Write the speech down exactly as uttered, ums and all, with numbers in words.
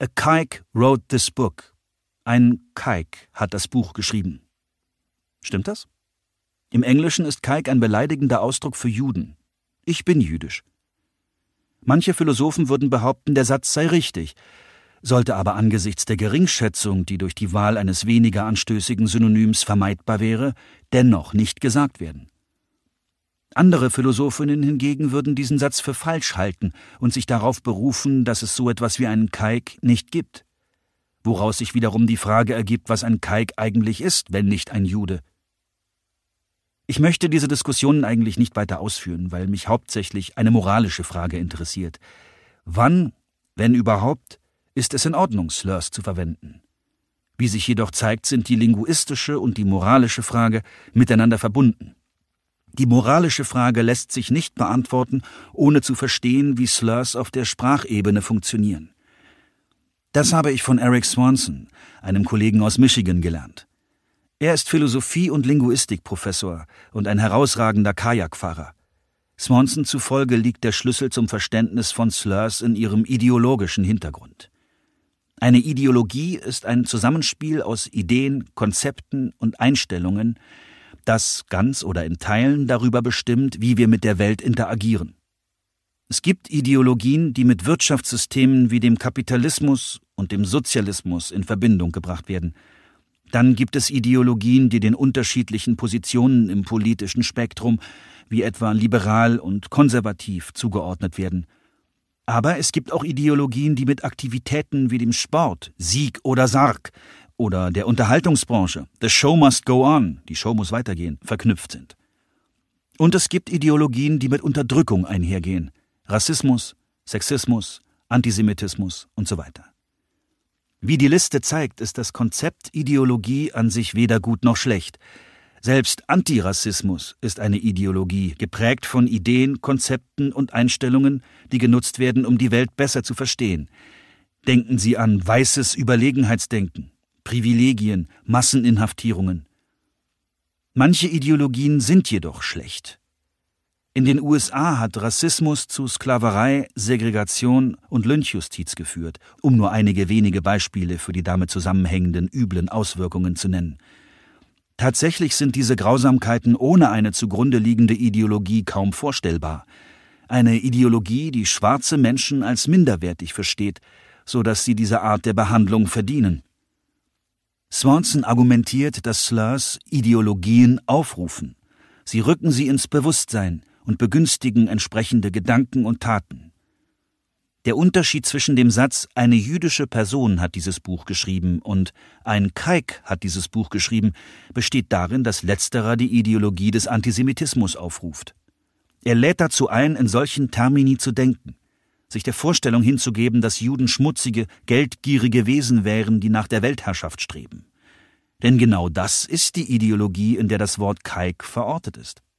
A kike wrote this book. Ein Kike hat das Buch geschrieben. Stimmt das? Im Englischen ist Kike ein beleidigender Ausdruck für Juden. Ich bin jüdisch. Manche Philosophen würden behaupten, der Satz sei richtig, sollte aber angesichts der Geringschätzung, die durch die Wahl eines weniger anstößigen Synonyms vermeidbar wäre, dennoch nicht gesagt werden. Andere Philosophinnen hingegen würden diesen Satz für falsch halten und sich darauf berufen, dass es so etwas wie einen Kike nicht gibt. Woraus sich wiederum die Frage ergibt, was ein Kike eigentlich ist, wenn nicht ein Jude. Ich möchte diese Diskussionen eigentlich nicht weiter ausführen, weil mich hauptsächlich eine moralische Frage interessiert. Wann, wenn überhaupt, ist es in Ordnung, Slurs zu verwenden? Wie sich jedoch zeigt, sind die linguistische und die moralische Frage miteinander verbunden. Die moralische Frage lässt sich nicht beantworten, ohne zu verstehen, wie Slurs auf der Sprachebene funktionieren. Das habe ich von Eric Swanson, einem Kollegen aus Michigan, gelernt. Er ist Philosophie- und Linguistikprofessor und ein herausragender Kajakfahrer. Swanson zufolge liegt der Schlüssel zum Verständnis von Slurs in ihrem ideologischen Hintergrund. Eine Ideologie ist ein Zusammenspiel aus Ideen, Konzepten und Einstellungen, das ganz oder in Teilen darüber bestimmt, wie wir mit der Welt interagieren. Es gibt Ideologien, die mit Wirtschaftssystemen wie dem Kapitalismus und dem Sozialismus in Verbindung gebracht werden. Dann gibt es Ideologien, die den unterschiedlichen Positionen im politischen Spektrum, wie etwa liberal und konservativ, zugeordnet werden. Aber es gibt auch Ideologien, die mit Aktivitäten wie dem Sport, Sieg oder Sarg, oder der Unterhaltungsbranche, the show must go on, die Show muss weitergehen, verknüpft sind. Und es gibt Ideologien, die mit Unterdrückung einhergehen, Rassismus, Sexismus, Antisemitismus und so weiter. Wie die Liste zeigt, ist das Konzept Ideologie an sich weder gut noch schlecht. Selbst Antirassismus ist eine Ideologie, geprägt von Ideen, Konzepten und Einstellungen, die genutzt werden, um die Welt besser zu verstehen. Denken Sie an weißes Überlegenheitsdenken, Privilegien, Masseninhaftierungen. Manche Ideologien sind jedoch schlecht. In den U S A hat Rassismus zu Sklaverei, Segregation und Lynchjustiz geführt, um nur einige wenige Beispiele für die damit zusammenhängenden üblen Auswirkungen zu nennen. Tatsächlich sind diese Grausamkeiten ohne eine zugrunde liegende Ideologie kaum vorstellbar. Eine Ideologie, die schwarze Menschen als minderwertig versteht, so dass sie diese Art der Behandlung verdienen. Swanson argumentiert, dass Slurs Ideologien aufrufen. Sie rücken sie ins Bewusstsein und begünstigen entsprechende Gedanken und Taten. Der Unterschied zwischen dem Satz »eine jüdische Person hat dieses Buch geschrieben« und »ein Kike hat dieses Buch geschrieben« besteht darin, dass letzterer die Ideologie des Antisemitismus aufruft. Er lädt dazu ein, in solchen Termini zu denken, sich der Vorstellung hinzugeben, dass Juden schmutzige, geldgierige Wesen wären, die nach der Weltherrschaft streben. Denn genau das ist die Ideologie, in der das Wort Kike verortet ist.